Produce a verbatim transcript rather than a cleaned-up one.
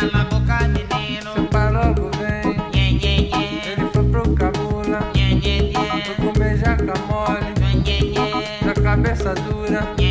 cala a boca, menino. Seu pai logo vem. Nhê, nhê, nhê. Ele foi pro cabula. Nhê, nhê, nhê. Foi comer jaca mole. Nhê, nhê, nhê. Na cabeça dura.